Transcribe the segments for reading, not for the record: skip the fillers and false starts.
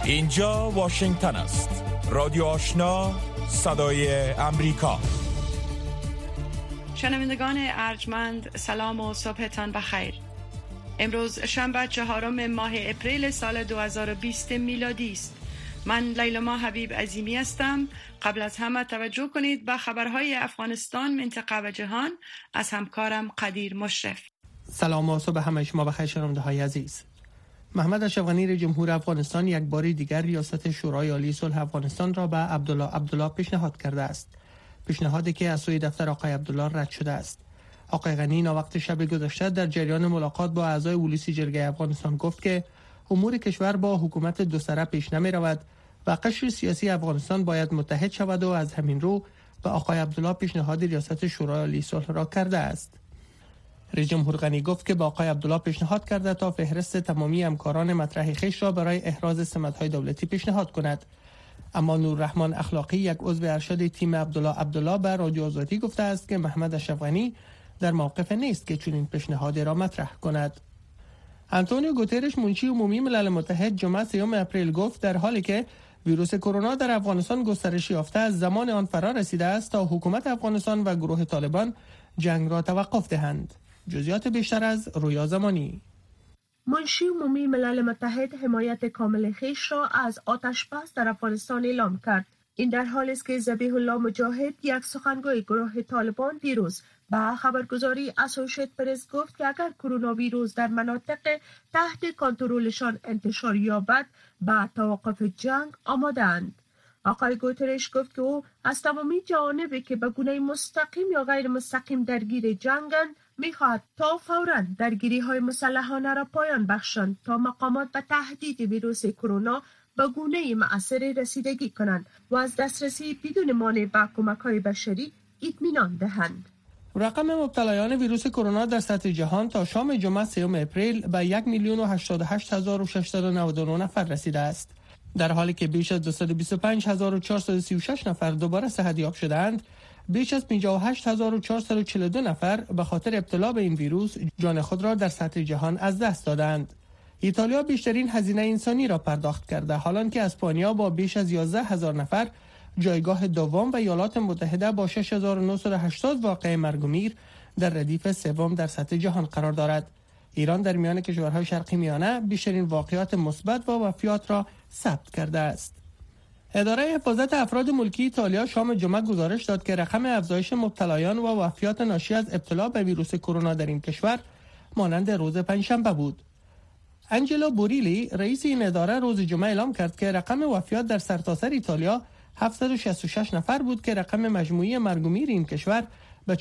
اینجا واشنگتن است. رادیو آشنا، صدای امریکا. شنوندگان ارجمند، سلام و صبحتان بخیر. امروز شنبه 4 ماه اپریل سال 2020 میلادی است. من لیلا حبیب عظیمی هستم. قبل از همه توجه کنید به خبرهای افغانستان، منطقه و جهان از همکارم قدیر مشرف. سلام و صبح همه شما بخیر شنونده های عزیز. محمد اشرف غنی رئیس جمهور افغانستان یک بار دیگر ریاست شورای عالی صلح افغانستان را به عبدالله پیشنهاد کرده است. پیشنهادی که از سوی دفتر آقای عبدالله رد شده است. آقای غنی وقت شب گذشته در جریان ملاقات با اعضای پلیسی جرگه افغانستان گفت که امور کشور با حکومت دو سره پیش نمی رود و قشر سیاسی افغانستان باید متحد شود و از همین رو به آقای عبدالله پیشنهاد ریاست شورای عالی صلح را کرده است. رئیس جمهور غنی گفت که با آقای عبدالله پیشنهاد کرده تا فهرست تمامی همکاران مطرح خویش را برای احراز سمت‌های دولتی پیشنهاد کند. اما نوررحمان اخلاقی، یک عضو ارشد تیم عبدالله به رادیو آزادی گفته است که محمد اشرف غنی در موقف نیست که چنین پیشنهادی را مطرح کند. آنتونیو گوترش، منشی عمومی ملل متحد، جمعه 3 اپریل گفت در حالی که ویروس کرونا در افغانستان گسترش یافته از زمان آن فرا رسیده است تا حکومت افغانستان و گروه طالبان جنگ را توقف دهند. جزئیات بیشتر از رویا زمانی. منشی عمومی ملل متحد حمایت کامل خویش را از آتش بس در افغانستان اعلام کرد. این در حالی است که ذبیح الله مجاهد، یک سخنگوی گروه طالبان، دیروز با خبرگزاری اسوشییتد پرس گفت که اگر کرونا ویروس در مناطق تحت کنترلشان انتشار یابد به توقف جنگ آماده‌اند. آقای گوترش گفت که او از تمامی جوانبی که به گونه مستقیم یا غیر مستقیم درگیر جنگند می‌خواهد تا فوراً درگیری‌های مسلحانه را پایان بخشند تا مقامات به تهدید ویروس کرونا به گونه‌ای مؤثر رسیدگی کنند و از دسترسی بدون مانع به کمک‌های بشری اطمینان دهند. رقم مبتلایان ویروس کرونا در سطح جهان تا شام جمعه 3 اپریل به 1,088,699 نفر رسیده است. در حالی که بیش از 225,436 نفر دوباره صحت‌یاب شدند، بیش از 58,442 نفر به خاطر ابتلا به این ویروس جان خود را در سطح جهان از دست دادند. ایتالیا بیشترین هزینه انسانی را پرداخت کرده، حالانکه اسپانیا با بیش از 11,000 نفر جایگاه دوم و ایالات متحده با 6,980 واقعه مرگ و میر در ردیف سوم در سطح جهان قرار دارد. ایران در میان کشورهای شرقی میانه بیشترین واقعات مثبت و وفیات را ثبت کرده است. اداره حفاظت افراد ملکی ایتالیا شام جمعه گزارش داد که رقم افزایش مبتلایان و وفیات ناشی از ابتلا به ویروس کرونا در این کشور مانند روز پنجشنبه بود. انجلو بوریلی، رئیس این اداره، روز جمعه اعلام کرد که رقم وفیات در سرتاسر ایتالیا 766 نفر بود که رقم مجموعی مرگ و میر این کشور به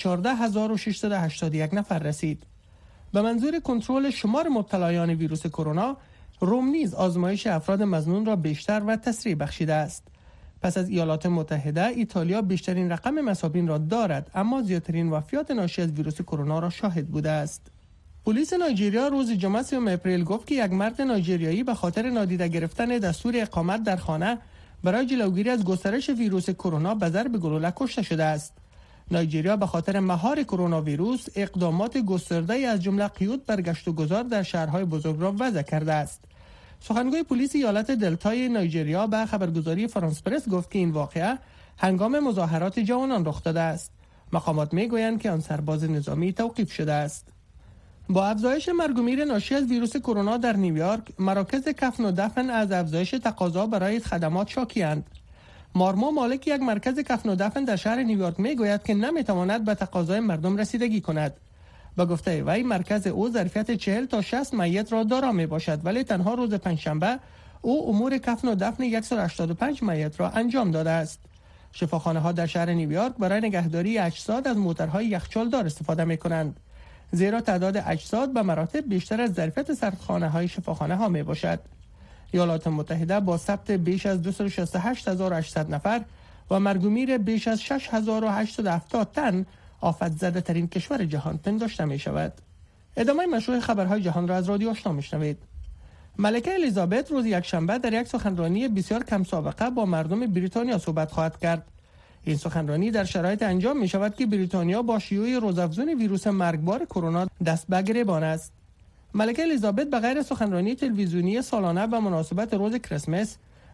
14,681 نفر رسید. به منظور کنترل شمار مبتلایان ویروس کرونا، روم نیز آزمایش افراد مظنون را بیشتر و تسریع بخشیده است. پس از ایالات متحده، ایتالیا بیشترین رقم مصابین را دارد، اما زیادترین وفیات ناشی از ویروس کرونا را شاهد بوده است. پلیس نایجریا روز جمعه 3 اپریل گفت که یک مرد نایجریایی به خاطر نادیده گرفتن دستور اقامت در خانه برای جلوگیری از گسترش ویروس کرونا به ضرب گلوله کشته شده است. نایجریا به خاطر مهار کرونا ویروس اقدامات گسترده‌ای از جمله قیود بر گشت و گذار در شهرهای بزرگ را وضع کرده است. سخنگوی پلیس ایالت دلتای نایجریا به خبرگزاری فرانس پرس گفت که این واقعه هنگام مظاهرات جوانان رخ داده است. مقامات میگویند که آن سرباز نظامی توقیف شده است. با افزایش مرگ و میر ناشی از ویروس کرونا در نیویورک، مراکز کفن و دفن از افزایش تقاضا برای خدمات شاکی‌اند. مارمو، مالک یک مرکز کفن و دفن در شهر نیویورک، میگوید که نمیتواند به تقاضای مردم رسیدگی کند. با گفته وی، مرکز او ظرفیت 40 تا 60 میت را دارا می باشد، ولی تنها روز پنجشنبه او امور کفن و دفن 185 میت را انجام داده است. شفاخانه ها در شهر نیویورک برای نگهداری اجساد از موترهای یخچالدار استفاده می کنند، زیرا تعداد اجساد به مراتب بیشتر از ظرفیت سردخانه های شفاخانه ها می باشد. ایالات متحده با ثبت بیش از 268,800 نفر و مرگ و میر بیش از 6,870 تن آفت زده ترین کشور جهان پنداشته می شود. ادامه مشروع خبرهای جهان را از رادیو آشنا می شنوید. ملکه الیزابت روز یکشنبه در یک سخنرانی بسیار کم سابقه با مردم بریتانیا صحبت خواهد کرد. این سخنرانی در شرایط انجام می شود که بریتانیا با شیوع روزافزون ویروس مرگبار کرونا دست به گریبان است. ملکه الیزابت به غیر سخنرانی تلویزیونی سالانه به مناسبت روز کریسمس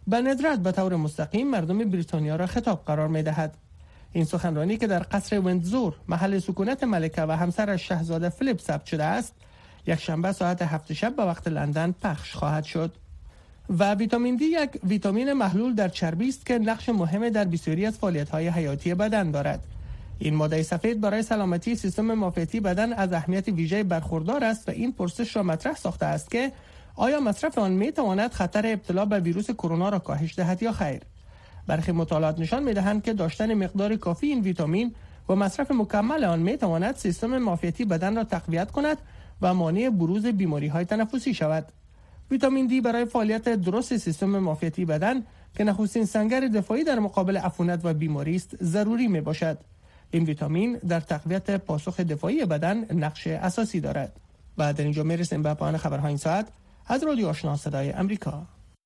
به ندرت به طور مستقیم مردم بریتانیا را خطاب قرار می دهد. این سخنرانی که در قصر ویندزور محل سکونت ملکه و همسرش شاهزاده فیلیپ ثبت شده است، یک شنبه ساعت 7 شب به وقت لندن پخش خواهد شد. و ویتامین دی یک ویتامین محلول در چربی است که نقش مهمی در بسیاری از فعالیت‌های حیاتی بدن دارد. این ماده سفید برای سلامتی سیستم معافیتی بدن از اهمیت ویژه برخوردار است و این پرسش را مطرح ساخته است که آیا مصرف آن می‌تواند خطر ابتلا به ویروس کرونا را کاهش دهد یا خیر؟ برخی مطالعات نشان می‌دهند که داشتن مقدار کافی این ویتامین و مصرف مکمل آن می‌تواند سیستم معافیتی بدن را تقویت کند و مانع بروز بیماری‌های تنفسی شود. ویتامین دی برای فعالیت درست سیستم معافیتی بدن که نخستین سنگر دفاعی در مقابل عفونت و بیماری است ضروری میباشد. این ویتامین در تقویت پاسخ دفاعی بدن نقش اساسی دارد. و در اینجا میرسیم به پایان خبرهای این ساعت از رادیو آشنا صدای امریکا.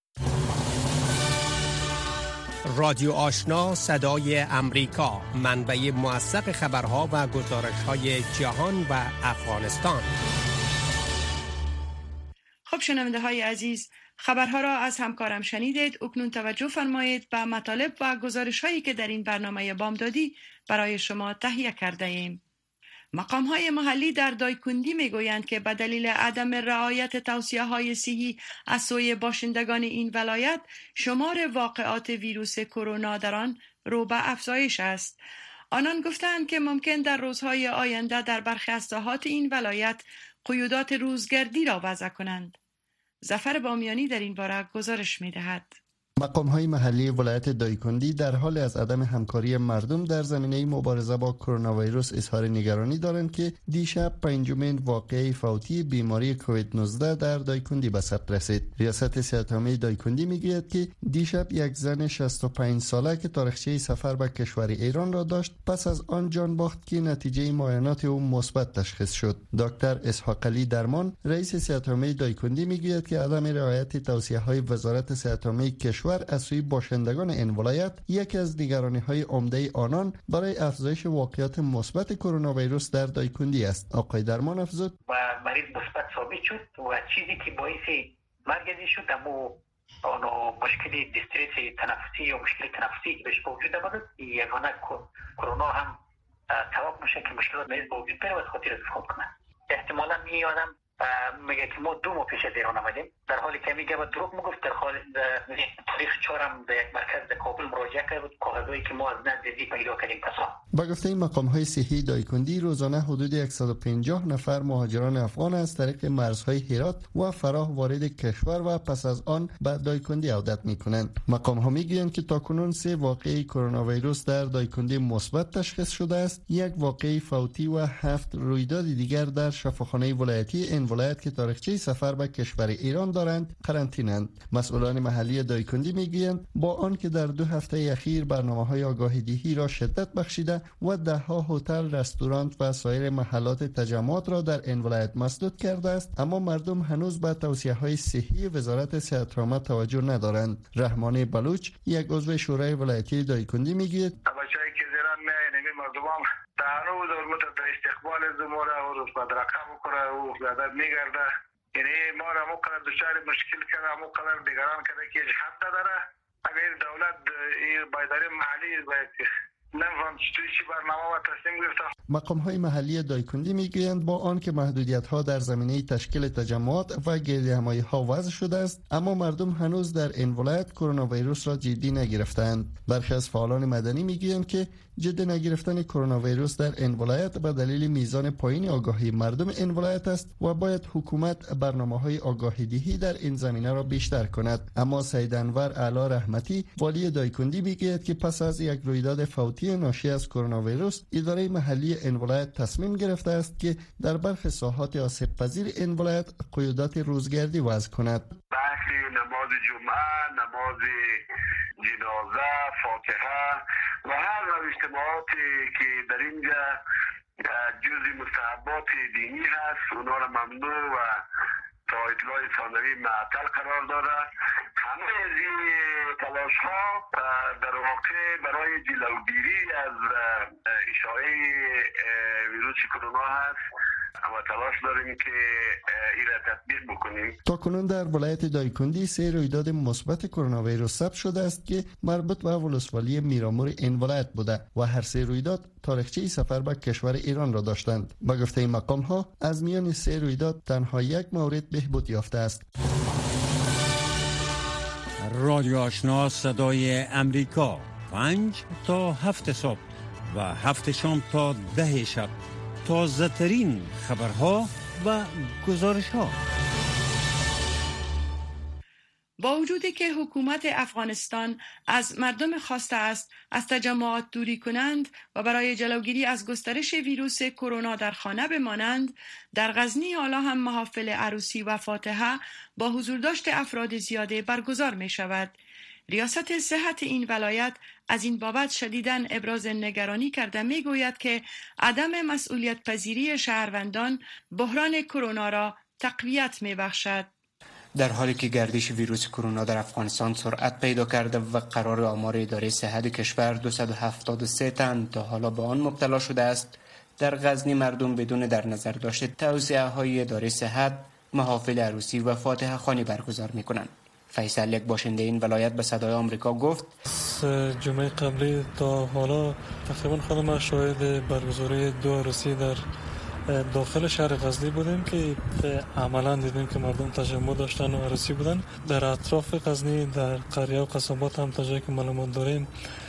رادیو آشنا صدای امریکا، منبع موثق خبرها و گزارش‌های جهان و افغانستان. خب شنونده های عزیز، خبرها را از همکارم شنیدید. اکنون توجه فرمایید به مطالب و گزارش هایی که در این برنامه بامدادی برای شما تهیه کرده ایم. مقام های محلی در دایکندی می گویند که به دلیل عدم رعایت توصیه های صحی از سوی باشندگان این ولایت، شمار واقعات ویروس کرونا در آن رو به افزایش است. آنان گفتند که ممکن در روزهای آینده در برخی از ساحات این ولایت قیودات روزگردی را وضع کنند. ظفر بامیانی در این باره گزارش می دهد. مقام‌های محلی ولایت دایکندی در حال از عدم همکاری مردم در زمینه مبارزه با کرونا ویروس اظهار نگرانی دارند که دیشب پنجمین واقعه فوتی بیماری کووید 19 در دایکندی به ثبت رسید. ریاست صحت‌عامه دایکندی میگوید که دیشب یک زن 65 ساله که تاریخچه سفر به کشور ایران را داشت پس از آن جان باخت که نتیجه معاینات او مثبت تشخیص شد. دکتر اسحاق علی درمان رئیس صحت‌عامه دایکندی میگوید که عدم رعایت توصیه‌های وزارت صحت‌عامه کشور از سوی باشندگان این ولایت یکی از نگرانی‌های عمده آنان برای افزایش واقعیت مثبت کرونا ویروس در دایکندی است. آقای درمان افزود: و مریض مثبت ثابت شد و چیزی که باعث مرگ شد اما مشکل استرس تنفسی یا مشکل تنفسی که بهش وجود آمد، یگانه کرونا هم سبب میشه که مشکلات مریض به وجود بیاد و از خاطر استفاده کنه. احتمالاً می آدم میگه که ما 2 ماه پیش از ایران آمدیم، در حالی که میگه و دروغ میگفت. در حال تاریخ 4 به یک مرکز در کابل مراجعه کرد، کاغذایی که ما از نزدیک پیدا کردیم کسا. با گفته این مقام‌های صحی دایکندی روزانه حدود 150 نفر مهاجران افغان از طریق مرزهای هرات و فراه وارد کشور و پس از آن به دایکندی عودت می‌کنند. مقام‌ها میگویند که تاکنون 3 واقعه کرونا ویروس در دایکندی مثبت تشخیص شده است، 1 واقعه فوتی و 7 رویداد دیگر در شفاخانه ولایتی این ولایت که تاریخچه سفر به کشور ایران دارند قرنطینه‌اند. مسئولان محلی دایکندی میگویند با آنکه در 2 هفته اخیر برنامه‌های آگاهی‌دهی را شدت بخشیده و ده‌ها هتل، رستوران و سایر محلات تجمعات را در این ولایت مسدود کرده است، اما مردم هنوز به توصیه‌های صحی وزارت صحت‌عامه توجه ندارند. رحمانی بلوچ، یک عضو شورای ولایتی دایکندی میگوید: مردم هنوز در استقبال زموره و روز بدرقه بکنه و زیادت میگرده. یعنی ما را مقدر دچار مشکل کرده، مقدر نگران کرده که حد نداره. اگر دولت بایداری محلی باید نمی‌فهم چی برنامه و تصمیم گرفته. مقام‌های محلی دایکندی میگویند با آنکه محدودیت‌ها در زمینه تشکیل تجمعات و گردهمایی‌ها وضع شده است، اما مردم هنوز در این ولایت کرونا ویروس را جدی نگرفتند. برخی از فعالان مدنی میگویند که جدی نگرفتن کرونا ویروس در این ولایت به دلیل میزان پایین آگاهی مردم این ولایت است و باید حکومت برنامه‌های آگاهی‌دهی در این زمینه را بیشتر کند. اما سید انور اعلی رحمتی، والی دایکندی میگوید که پس از یک رویداد فوتی ناشی از کرونا ویروس، اداره محلی این ولایت تصمیم گرفته است که در برخی ساحات آسیب پذیر این ولایت قیودات روزگردی وضع کند. بحث نماز جمعه، نماز جنازه، فاتحه و هر نوع اجتماعاتی که در اینجا جزء مستحبات دینی هست، اونا را ممنوع و تا اطلاع ثانوی معطل قرار داده. همه از این تلاش ها در واقع برای جلوگیری از اشاعه ویروس کرونا هست و تلاش داریم که این را تطبیق بکنیم. تا کنون در ولایت دایکندی 3 رویداد مثبت کرونا ویروس ثبت شده است که مربوط به ولسوالی میرامور این ولایت بوده و هر 3 رویداد تاریخچه سفر به کشور ایران را داشتند. با گفته این مقام ها از میان 3 رویداد تنها 1 مورد بهبود یافته است. رادیو آشنا صدای امریکا 5 تا 7 صبح و 7 شام تا 10 شب، تازه ترین خبرها و گزارش ها. با وجودی که حکومت افغانستان از مردم خواسته است از تجمعات دوری کنند و برای جلوگیری از گسترش ویروس کرونا در خانه بمانند، در غزنی حالا هم محافل عروسی و فاتحه با حضور داشت افراد زیاده برگزار می شود. ریاست صحت این ولایت از این بابت شدیداً ابراز نگرانی کرده می گوید که عدم مسئولیت پذیری شهروندان بحران کرونا را تقویت می بخشد. در حالی که گردش ویروس کرونا در افغانستان سرعت پیدا کرده و قرار آمار اداره صحت کشور 273 تن تا حالا به آن مبتلا شده است، در غزنی مردم بدون در نظر داشته توصیه های اداره صحت محافل عروسی و فاتحه خوانی برگزار می کنند. فیصل، یک باشنده این ولایت، به صدای آمریکا گفت جمعه قبلی تا حالا تقریبا خودم شاهد برگزاری 2 عروسی در داخل شهر غزنی بودیم که عملا دیدیم که مردم تجمع داشتن و عروسی بودن. در اطراف غزنی در قریه و قصابات هم تا جایی که معلومات داریم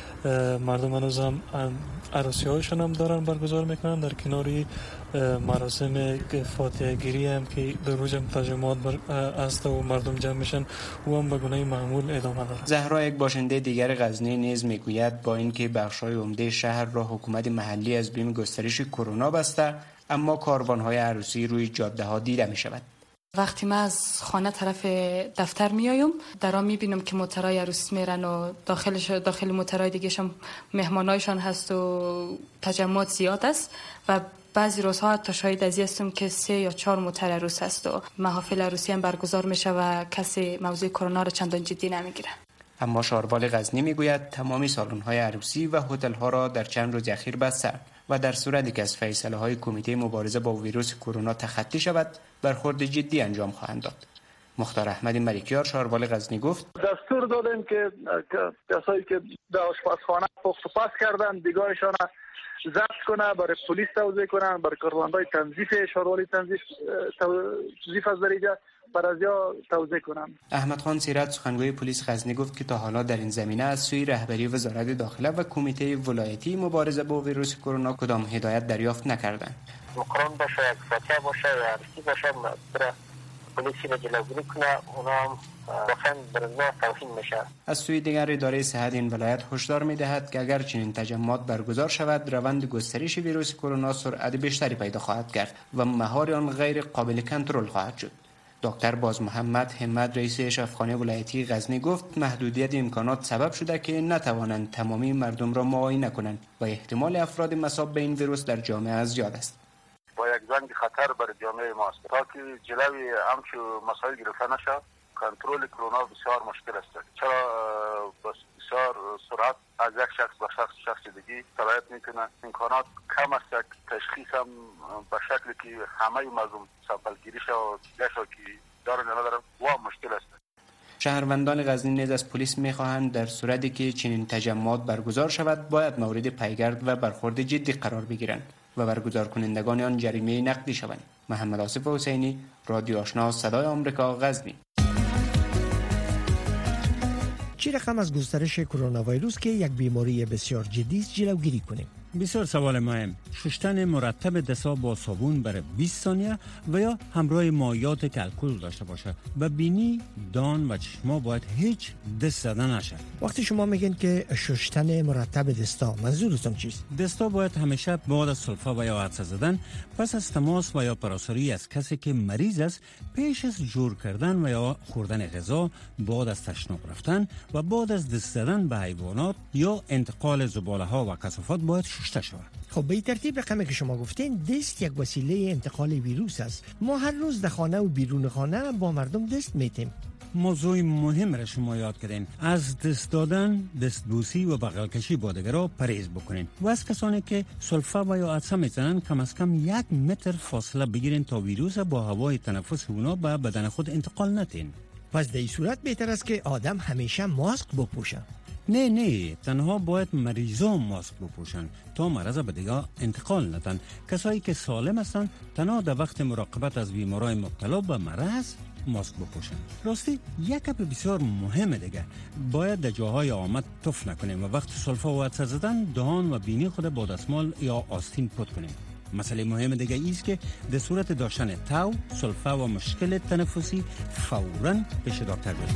مردم هنوز هم عروسی هایشان هم دارن برگزار میکنن. در کناری مراسم فاتحه گیری هم که در روز هم تجمعات است و مردم جمع میشن و هم به گونه معمول ادامه داره. زهرا، یک باشنده دیگر غزنی، نیز میگوید با اینکه بخش‌های عمده شهر را حکومت محلی از بیم گسترش کرونا بسته، اما کاروان‌های عروسی روی جاده‌ها دیده می‌شود. وقتی من از خانه طرف دفتر میایم در آن میبینم که موترهای عروسی میرن و داخل موترهای دیگه هم مهمانایشان هست و تجمعات زیاد است و بعضی روزها حتی شاهد از هستم که 3 یا 4 موتر عروس هست و محافل عروسی هم برگزار میشه و کسی موضوع کرونا را چندان جدی نمیگیره. اما شاربال غزنی میگوید تمامی سالن‌های عروسی و هتل‌ها را در چند روز اخیر بسته و در صورتی که از فیصله‌های کمیته مبارزه با ویروس کرونا تخطی شود برخورد جدی انجام خواهند داد. مختار احمد ملکیار، شاربال غزنی، گفت دستور دادیم که کسایی که در آشپزخانه پخت و پز کردن دیگاهشان ضبط کنه، برای پلیس توضیح کنن، برای کارمندای تنظیف شاروالی تنظیف از درجه برازیا توضیح کنم. احمد خان سیرت، سخنگوی پلیس غزنی، گفت که تا حالا در این زمینه از سوی رهبری وزارت داخله و کمیته ولایتی مبارزه با ویروس کرونا کدام هدایت دریافت نکردند. مقرن باشه، فاتحه باشه یا عروسی باشه، برای پلیسی را جلوگیری کنه، اونا هم واقعا برای توهین میشه. از سوی دیگر اداره صحت این ولایت هشدار میدهد که اگر چنین تجمعات برگزار شود روند گسترش ویروس کرونا سرعت بیشتری پیدا خواهد کرد و مهار آن غیر قابل کنترل خواهد شد. دکتر باز محمد همت، رئیس اشرافخانه ولایتی غزنی، گفت محدودیت امکانات سبب شده که نتوانند تمامی مردم را معاینه کنند و احتمال افراد مصاب به این ویروس در جامعه زیاد است. با یک زنگ خطر برای جامعه ماست تا که جلوی همچو مسائل گرفته نشه. کنترل کرونا بسیار مشکل است، چرا بسیار سرعت از یک شخص به شخص دیگه تبعیت میکنه. امکانات کم است که تشخیص هم به شکلی که همه مردم سامپل گیری شه و دیگه که دارن یا ندارن و مشکل است. شهروندان غزنی نیز از پلیس میخواهند در صورتی که چنین تجمعات برگزار شود باید مورد پیگرد و برخورد جدی قرار بگیرند و برگزار کنندگان آن جریمه نقدی شوند. محمد آصف حسینی، رادیو آشنا صدای آمریکا، غزنی. چه رقم از گسترش کرونا ویروس که یک بیماری بسیار جدی است جلوگیری کنیم؟ بسیار سوال مهم. شستن مرتب دست‌ها با صابون برای 20 ثانیه و یا همراه مایعات که الکل داشته باشه. و بینی، دان و چشما باید هیچ دست زدن نشه. وقتی شما میگین که شستن مرتب دستا، منظورتون چیست؟ دستا باید همیشه بعد از سلفه و یا عطسه زدن، پس از تماس و یا پراساری از کسی که مریض است، پیش از جور کردن و یا خوردن غذا، بعد از تشناب رفتن و بعد از دست زدن به حیوانات یا انتقال زباله ها و کثافات باید شسته شود. خب به این ترتیب رقمی که شما گفتین دست یک وسیله انتقال ویروس است. ما هر روز در خانه و بیرون خانه با مردم دست میتیم. موضوع مهم را شما یاد کردین. از دست دادن، دستبوسی و بغل کشی با دیگران پرهیز بکنین و از کسانی که سلفه و یا عطسه میزنن کم از کم 1 متر فاصله بگیرین تا ویروس با هوای تنفس اونا به بدن خود انتقال ندین. پس در این صورت بهتر است که آدم همیشه ماسک بپوشن. نه تنها باید مریضان ماسک بپوشن تا مرض به دیگه انتقال ندن. کسایی که سالم هستن تنها در وقت مراقبت از بیمارای مبتلا به مرض ماسک بپوشن. راستی یک گپ بسیار مهمه دیگه، باید در جاهای عامه تف نکنیم و وقت سلفه و عطسه زدن دهان و بینی خود با دستمال یا آستین پاک کنیم. مسئله مهم دیگه ایست که در صورت داشتن تاو، سلفه و مشکل تنفسی فوراً پیش دکتر برید.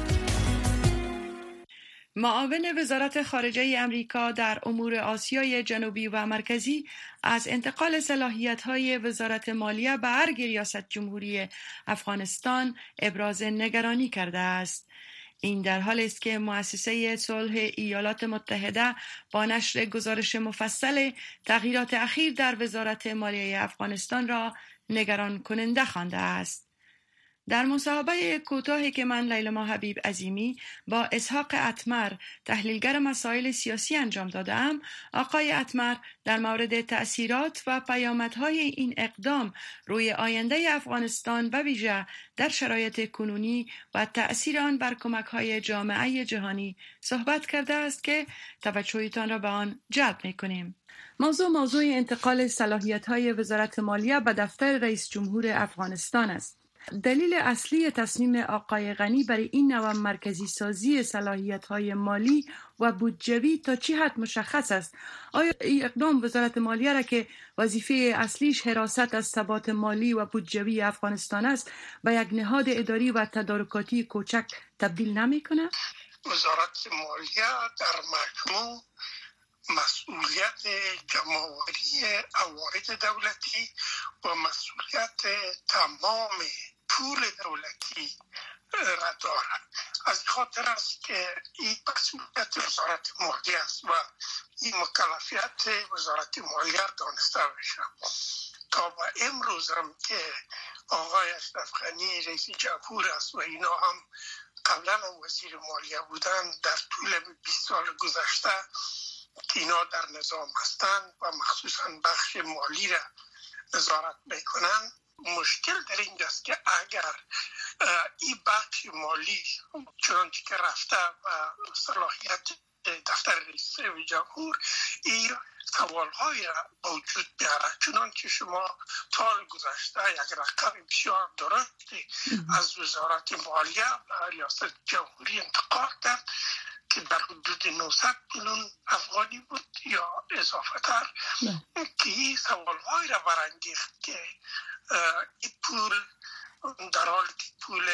معاون وزارت خارجه امریکا در امور آسیای جنوبی و مرکزی از انتقال صلاحیت‌های وزارت مالیه به ارگ ریاست جمهوری افغانستان ابراز نگرانی کرده است. این در حالی است که مؤسسه صلح ایالات متحده با نشر گزارش مفصل تغییرات اخیر در وزارت مالیه افغانستان را نگران کننده خوانده است. در مصاحبه کوتاهی که من لیلما حبیب عظیمی با اسحاق اتمر تحلیلگر مسائل سیاسی انجام دادم، آقای اتمر در مورد تأثیرات و پیامدهای این اقدام روی آینده افغانستان و ویژه در شرایط کنونی و تأثیر آن بر کمک‌های جامعه جهانی صحبت کرده است که توجهتان را به آن جلب می‌کنیم. موضوع انتقال صلاحیت‌های وزارت مالیه به دفتر رئیس جمهور افغانستان است. دلیل اصلی تصمیم آقای غنی برای این نوع مرکزی سازی صلاحیت‌های مالی و بودجوی تا چه حد مشخص است؟ آیا این اقدام وزارت مالیه را که وظیفه اصلیش حراست از ثبات مالی و بودجوی افغانستان است به یک نهاد اداری و تدارکاتی کوچک تبدیل نمی‌کند؟ وزارت مالیه در مجموع مسئولیت جمع‌آوری عواید دولتی و مسئولیت تمام پول دولتی را دارد. از خاطر است که این مسئولیت وزارت مالیه است و این مکلفیت وزارت مالیه دانسته بشه. تا به امروز هم که آقای اشرف غنی رئیس جمهور است و اینا هم قبلا وزیر مالیه بودن، در طول 20 سال گذشته که اینا در نظام هستند و مخصوصا بخش مالی را نظارت میکنن، مشکل در اینجاست که اگر این بخش مالی چنانچه که رفته و صلاحیت دفتر رئیس جمهور این سوال‌های را وجود بیاره، چنانچه شما سال گذشته یک رقم بسیار درستی از وزارت مالیه و ریاست جمهوری انتقال کرد که در حدود 900 میلیون افغانی بود یا اضافه تر، که این سوال‌های را برانگیخت که این پول در حالی که پول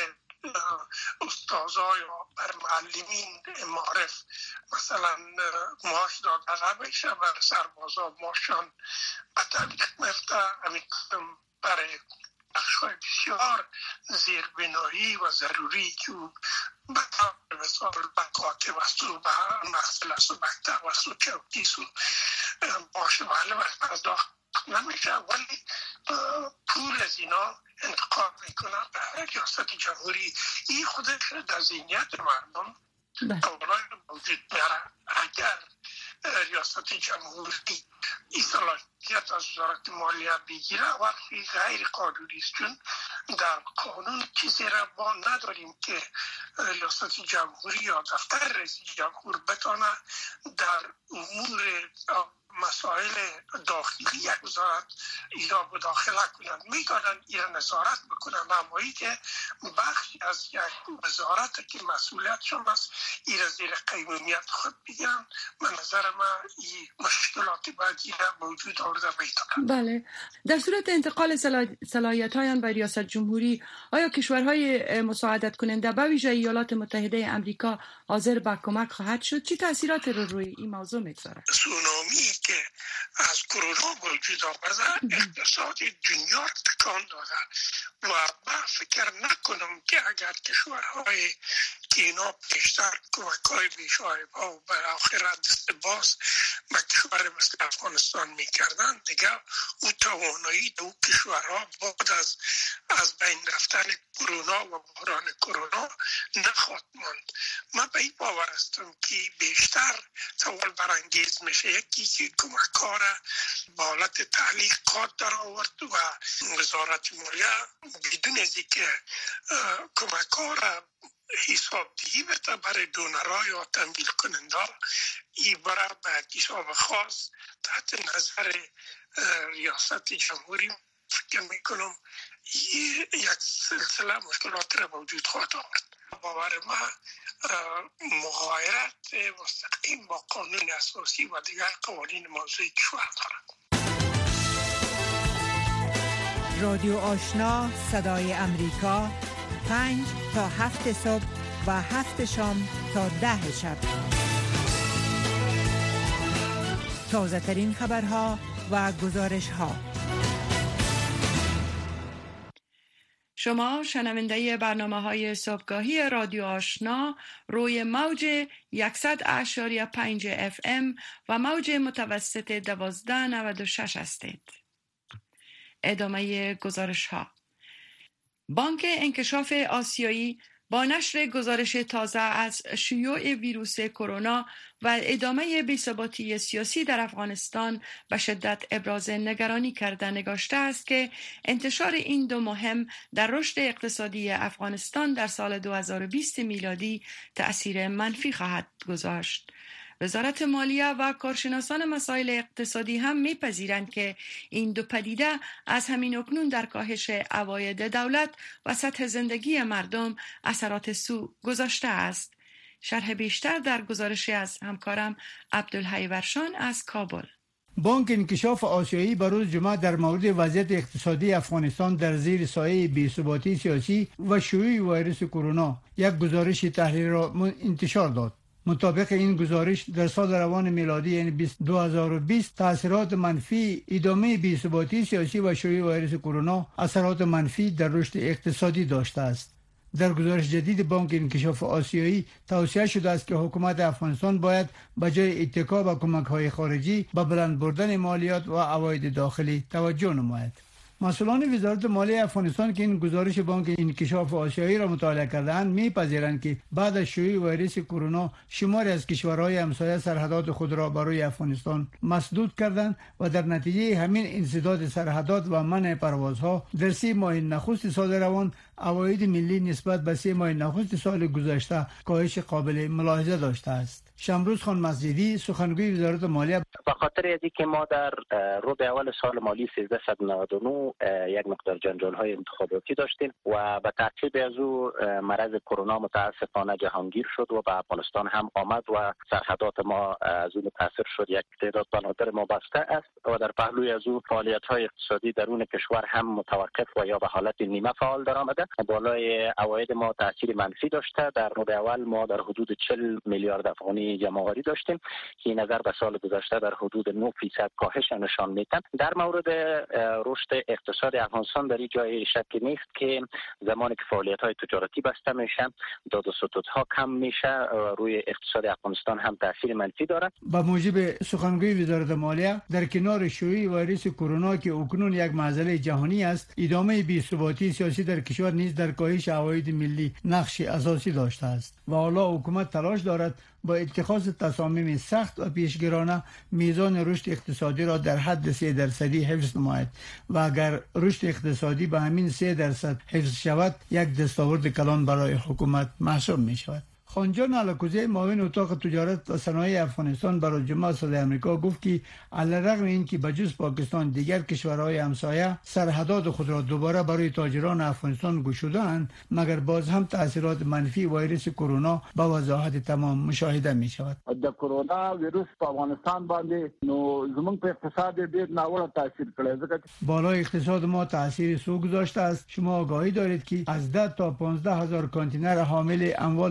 استاذا یا بر معلمین معرف مثلا معاش داده نمیشه، بر سربازا معاشان به تعلیق میفته، همین برای بخش‌های بسیار زیربنایی و ضروری که به طور مثال به کاتب است و به محصل است و مکتب است و چوکیست و معاش معلم است پرداخت نمیشه، ولی پول از اینا انتقال میکنه به ریاست جمهوری. این خودش در ذهنیت مردم سوالای موجود میاره. اگر ریاست جمهوری این صلاحیت از وزارت مالیه بگیره وقتی غیر قانونی است، چون در قانون چیزی را ما نداریم که ریاست جمهوری یا دفتر رئیس جمهور بتونه در امور مسائل داخلی یک وزارت اینا مداخله کنند. میتونن اینا نظارت بکنن، اما که بخشی از یک وزارت که مسئولیتشون است اینا زیر قیمومیت خود بگیرن. من نظر من این مشکلات بعدی را موجود آورده میتونن. بله، در صورت انتقال صلاحیت‌های به ریاست جمهوری آیا کشورهای مساعدت کننده به ویژه ایالات متحده امریکا حاضر به کمک خواهد شد؟ چه تاثیرات رو روی این موضوع میگذاره؟ سونامی که از کرونا وجود آمده اقتصاد دنیا تکان داده و من فکر نکنم که اگر کشورهای که اینا بیشتر کمک‌های بیشایبا و بالاخره دست باز به کشور مثل افغانستان میکردن، دیگه او توانایی دو کشورها بعد از بین رفتن کرونا و بحران کرونا نخواهد ماند. من به این باور هستم که بیشتر سوال برانگیز میشه یکی که کمک‌ها را به حالت تعلیقات در آورد و وزارت مالیه بدون از اینکه کمک‌ها را حسابدهی بده برای دونرها یا تمویل کننده ای برای به حساب خاص تحت نظر ریاست جمهوری فکر میکنم یک سلسله مشکلات را وجود خواهد آورد. باور ما مغایرت مستقیم با قانون اساسی و دیگر قوانین موضوعی کشور دارد. رادیو آشنا صدای امریکا 5 تا 7 صبح و 7 شام تا 10 شب. تازه ترین خبرها و گزارش ها. شما شنونده برنامه‌های صبحگاهی رادیو آشنا روی موج 100.5 FM و موج متوسط 1296 هستید. ادامه گزارش ها. بانک انکشاف آسیایی با نشر گزارش تازه از شیوع ویروس کرونا و ادامه بی‌ثباتی سیاسی در افغانستان به شدت ابراز نگرانی کرده نگاشته است که انتشار این دو مهم در رشد اقتصادی افغانستان در سال 2020 میلادی تأثیر منفی خواهد گذاشت. وزارت مالیه و کارشناسان مسائل اقتصادی هم می‌پذیرند که این دو پدیده از همین اکنون در کاهش عواید دولت و سطح زندگی مردم اثرات سو گذاشته است. شرح بیشتر در گزارشی از همکارم عبدالحی ورشان از کابل. بانک انکشاف آسیایی بروز جمعه در مورد وضعیت اقتصادی افغانستان در زیر سایه بی‌ثباتی سیاسی و شیوع ویروس کرونا یک گزارش تحلیلی را انتشار داد. مطابق این گزارش در سال روان میلادی یعنی 2020 تاثیرات منفی ادامه بی‌ثباتی سیاسی و شیوع ویروس کرونا اثرات منفی در رشد اقتصادی داشته است. در گزارش جدید بانک انکشاف آسیایی توصیه شده است که حکومت افغانستان باید بجای اتکا به کمک‌های خارجی به بلند بردن مالیات و عواید داخلی توجه نماید. مسئولان وزارت مالیه افغانستان که این گزارش بانک انکشاف آسیایی را مطالعه کردند می‌پذیرند که بعد از شیوع ویروس کرونا شماری از کشورهای همسایه سرحدات خود را برای افغانستان مسدود کردند و در نتیجه همین انسداد سرحدات و منع پروازها در 3 ماه نخست سال روان عواید ملی نسبت به 3 ماه نخست سال گذشته کاهش قابل ملاحظه داشته است. شمروز خان مسجدی سخنگوی وزارت مالیه: به خاطر از اینکه ما در ربع اول سال مالی 1399 یک مقدار جنجال‌های انتخاباتی داشتیم و به ترتیب از او مرض کرونا متاسفانه جهانگیر شد و به افغانستان هم آمد و سرحدات ما از اون متاثر شد. یک تعداد بنادر ما بسته است و در پهلوی از او فعالیت‌های اقتصادی درون کشور هم متوقف و یا به حالت نیمه فعال در آمده. بالای عواید ما تاثیر منفی داشته. در ربع اول ما در حدود 40 میلیارد افغانی جمع‌آوری داشتیم که نظر به سال گذشته در حدود 9% کاهش نشان می‌دهد. در مورد رشد اقتصاد افغانستان در این جای شکی نیست که زمانی که فعالیت‌های تجارتی بسته میشه، داد و ستودها کم میشه، روی اقتصاد افغانستان هم تاثیر منفی دارد. با موجب سخنگوی وزارت مالیه در کنار شیوع ویروس کرونا که اکنون یک معضله جهانی است، ادامه بی‌ثباتی سیاسی در کشور نیز در کاهش عواید ملی نقش اساسی داشته است و حالا حکومت تلاش دارد با اتخاذ تصامیم سخت و پیشگیرانه میزان رشد اقتصادی را در حد 3% حفظ نماید و اگر رشد اقتصادی به همین 3% حفظ شود یک دستاورد کلان برای حکومت محسوب می شود. خانجان علاکوزی معاون اتاق تجارت و صنایع افغانستان برای جمعه صدای امریکا گفت که علیرغم اینکه بجز پاکستان دیگر کشورهای همسایه سرحدات خود را دوباره برای تاجران افغانستان گشودند، مگر باز هم تاثیرات منفی ویروس کرونا به وضاحت تمام مشاهده می شود. د کرونا ویروس په افغانستان باندې نو زموږ په اقتصاد ډیر ناوړه تاثیر کړی ځکه بالای اقتصاد ما تاثیر سو گذاشته است. شما آگاهی دارید که از 10 تا 15 هزار کانتینر حامل اموال تجارتی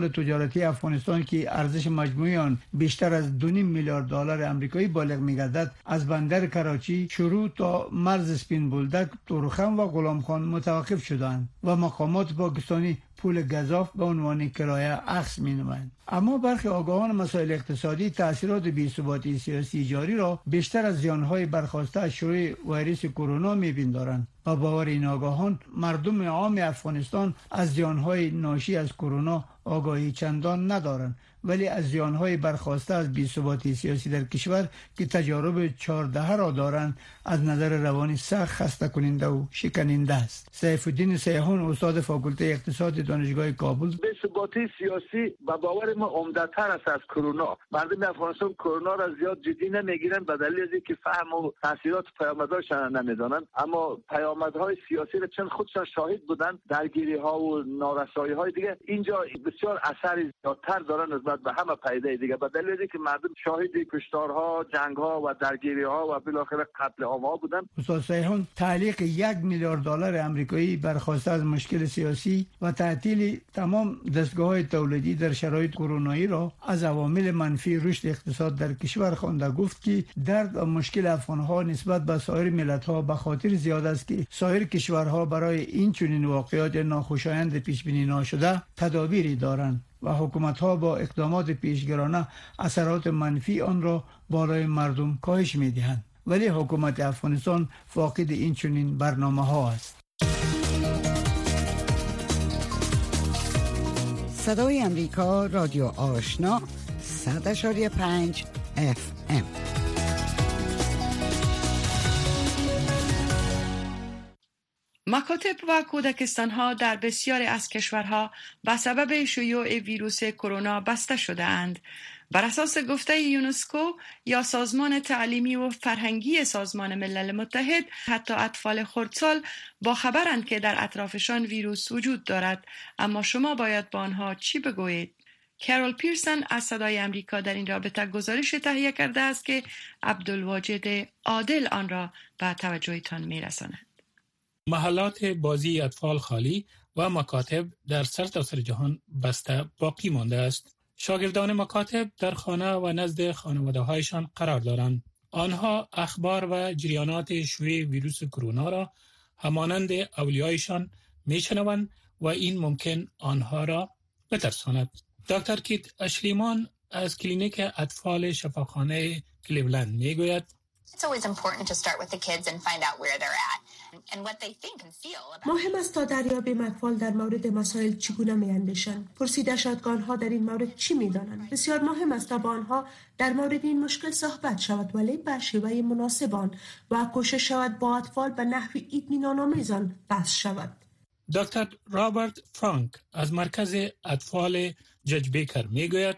دولتی افغانستان که ارزش مجموعی آن بیشتر از 2.5 میلیارد دلار آمریکایی بالغ می‌گردد از بندر کراچی شروع تا مرز سپین بولدک، تورخم و غلام خان متوقف شدند و مقامات پاکستانی پول گزاف به عنوان کرایه اخذ می‌نمایند. اما برخی آگاهان مسائل اقتصادی تأثیرات بی‌ثباتی سیاسی جاری را بیشتر از زیان‌های برخاسته از شیوع ویروس کرونا می‌پندارند و باور این آگاهان مردم عام افغانستان از زیان‌های ناشی از کرونا آگاهی چندان ندارند، ولی از زیان‌های برخاسته از بی‌ثباتی سیاسی در کشور که تجارب 14 را دارند از نظر روانی سخت خسته کننده و شکننده است. سیف الدین سیحون استاد فاکولته اقتصاد دانشگاه کابل: بی‌ثباتی سیاسی به باور ما عمده‌تر است از کرونا. مردم افغانستان کرونا را زیاد جدی نمیگیرند به دلیل اینکه فهم و تاثیرات پیامدهاش نمیدانند، اما پیامدهای سیاسی را چون خودشان شاهد بودند، درگیری‌ها و نارسایی‌های دیگه اینجا بسیار اثر زیادتر دارن نسبت به همه پدیده دیگه، به دلیل اینکه مردم شاهد کشتارها، جنگ‌ها و درگیری‌ها و بالاخره قتل عام‌ها بودند. استاد سیحون تعلیق 1 میلیارد دلار آمریکایی برخاسته از مشکل سیاسی و تعطیل تمام دستگاه‌های تولیدی در شرایط کرونایی را از عوامل منفی رشد اقتصاد در کشور خوانده. گفت که درد و مشکل افغان‌ها نسبت به سایر ملت‌ها به خاطر زیاد است که سایر کشورها برای این چنین واقعات ناخوشایند پیش بینی نشده تدابیری دارند و حکومت‌ها با اقدامات پیشگرانه اثرات منفی آن را بالای مردم کاهش می‌دهند، ولی حکومت افغانستان فاقد این چنین برنامه‌ها است. صدای امریکا، رادیو آشنا، 100.5 FM. مکاتب و کودکستان‌ها در بسیاری از کشورها به سبب شیوع ویروس کرونا بسته شده اند. بر اساس گفته یونسکو یا سازمان تعلیمی و فرهنگی سازمان ملل متحد، حتی اطفال خردسال با خبرند که در اطرافشان ویروس وجود دارد، اما شما باید با آنها چی بگویید؟ کارول پیرسن از صدای امریکا در این رابطه گزارش تهیه کرده است که عبدالواجد عادل آن را به توجهتان میرساند. محلات بازی اطفال خالی و مکاتب در سرتاسر جهان بسته باقی مانده است. شاگردان مکاتب در خانه و نزد خانواده‌هایشان قرار دارند. آنها اخبار و جریانات شیوع ویروس کرونا را همانند اولیایشان میشنوند و این ممکن آنها را بترساند. دکتر کیت اشلیمان از کلینیک اطفال شفاخانه کلیولند میگوید: مهم است تا دریابیم اطفال در مورد مسائل چگونه می‌اندیشند. پرسیده شد که آنها در این مورد چی می‌دانند. بسیار مهم است تا با آنها در مورد این مشکل صحبت شود، ولی به شیوه مناسب آن و کوشش شود با اطفال به نحوی اطمینان‌آمیز آن بحث شود. دکتر رابرت فرانک از مرکز اطفال جج بیکر میگوید: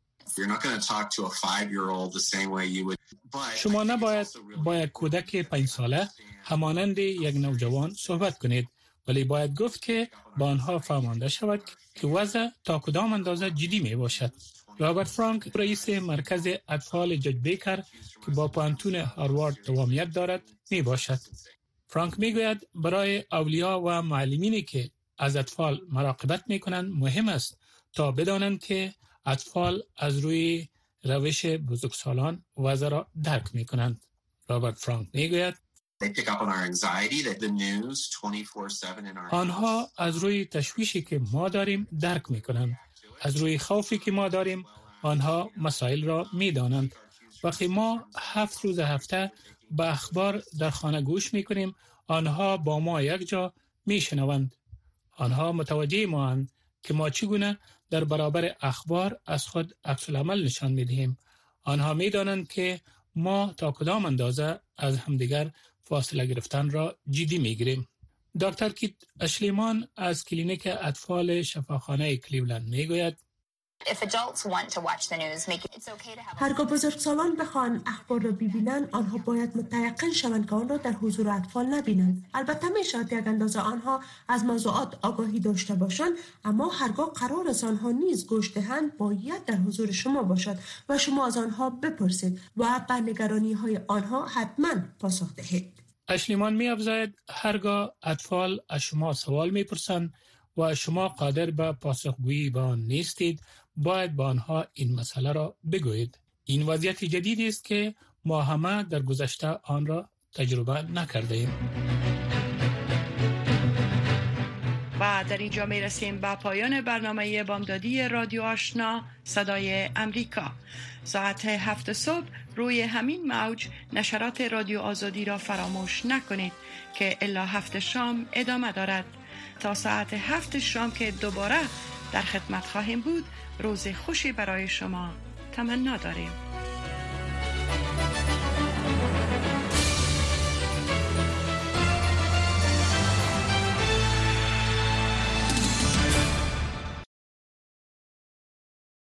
شما نباید با یک کودک 5 ساله همانند یک نوجوان صحبت کنید، ولی باید گفت که با آنها فهمانده شود که وضع تا کدام اندازه جدی می باشد. رابرت فرانک رئیس مرکز اطفال جج بیکر که با پوهنتون هاروارد دوامیت دارد می باشد. فرانک می گوید برای اولیا و معلمینی که از اطفال مراقبت می کنند مهم است تا بدانند که اطفال از روی روش بزرگسالان وضع را درک می کنند. رابرت فرانک می گوید آنها از روی تشویشی که ما داریم درک می کنند. از روی خوفی که ما داریم آنها مسائل را می دانند. وقتی ما 7 روز هفته به اخبار در خانه گوش می کنیم، آنها با ما یک جا می شنوند. آنها متوجه ما اند که ما چگونه در برابر اخبار از خود عکس العمل نشان می دهیم. آنها می دانند که ما تا کدام اندازه از همدیگر فاصله گرفتن را جدی می گیریم. دکتر کیت اشلیمان از کلینیک اطفال شفاخانه کلیولند می گوید هرگاه بزرگسالان بخواهند اخبار را ببینند، آنها باید متيقن شوند که آن را در حضور اطفال نبینند. البته می شود یک اندازه آنها از موضوعات آگاهی داشته باشند، اما هرگاه قرار است آنها نیز گوش دهند باید در حضور شما باشد و شما از آنها بپرسید و به نگرانی های آنها حتما پاسخ دهید. اشلیمان می افزاید هرگاه اطفال از شما سوال می پرسند و شما قادر به پاسخگویی به آن نیستید، باید به آنها این مسئله را بگویید. این وضعیت جدیدی است که ما همه در گذشته آن را تجربه نکرده ایم. و در اینجا می رسیم به پایان برنامه بامدادی رادیو آشنا صدای امریکا. ساعت 7 صبح روی همین موج نشرات رادیو آزادی را فراموش نکنید که الا 7 شام ادامه دارد. تا ساعت 7 شام که دوباره در خدمت خواهیم بود، روز خوشی برای شما تمنا داریم.